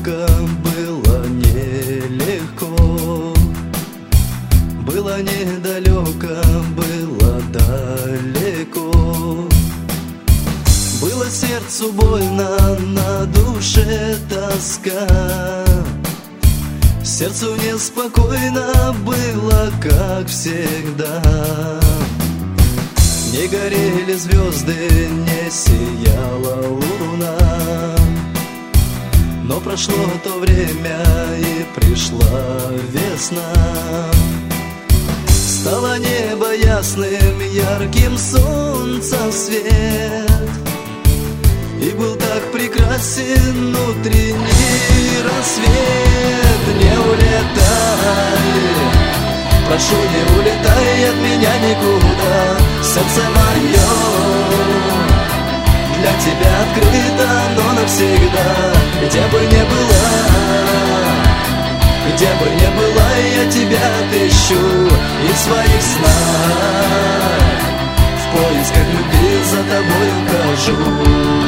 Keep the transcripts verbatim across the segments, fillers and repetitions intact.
столько, было нелегко, было недалеко, было далеко, было сердцу больно, на душе тоска, сердцу неспокойно было, как всегда. Не горели звезды, не сияла луна, но прошло то время и пришла весна. Стало небо ясным, ярким солнца свет, и был так прекрасен утренний рассвет. Не улетай, прошу, не улетай от меня никуда, сердце мое для тебя открыто, но навсегда. Где бы ни была, где бы ни была, я тебя отыщу и в своих снах в поисках любви за тобой ухожу.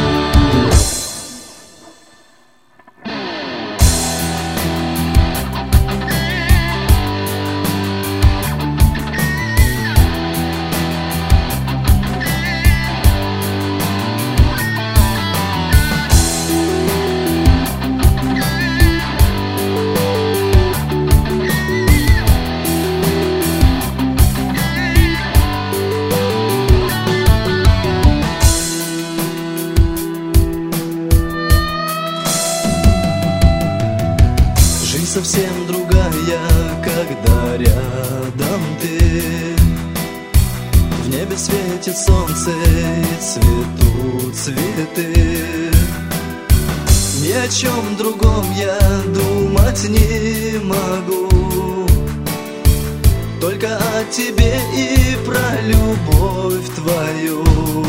Совсем другая, когда рядом ты. В небе светит солнце и цветут цветы. Ни о чем другом я думать не могу, только о тебе и про любовь твою.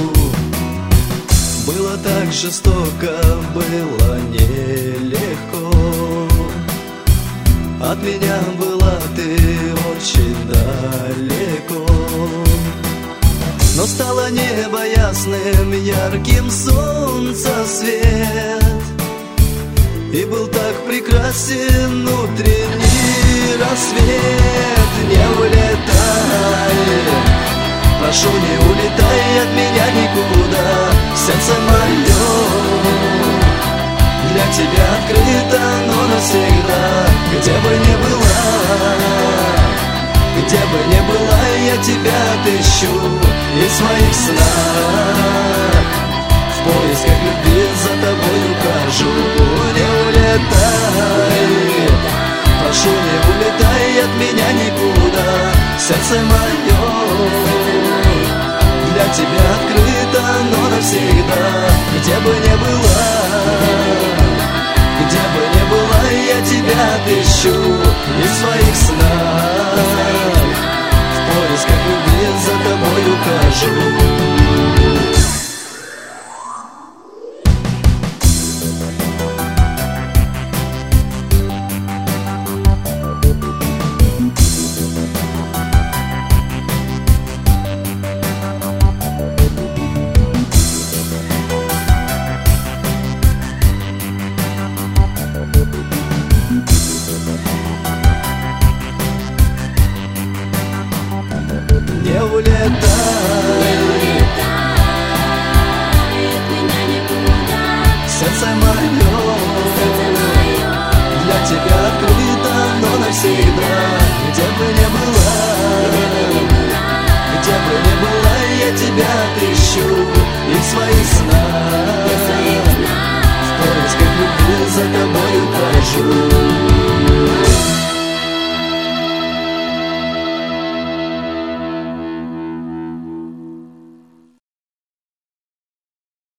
Было так жестоко, было нелегко, от меня была ты очень далеко, но стало небо ясным, ярким солнца свет, и был так прекрасен утренний рассвет. Не улетай, прошу, не улетай от меня никуда, сердце мое для тебя открыто, но навсегда. Где бы ни была, где бы ни была, я тебя отыщу и в своих снах в поисках любви за тобой ухожу. Не улетай, прошу, не улетай от меня никуда, сердце мое для тебя открыто, но навсегда. Где бы ни была, где бы ни была, я тебя отыщу и в своих снах в поисках любви за тобой ухожу. Не улетай, сердце мое для тебя открыто, но навсегда. Где бы ни была, где бы ни была, я тебя отыщу и в своих снах в поисках любви за тобой ухожу.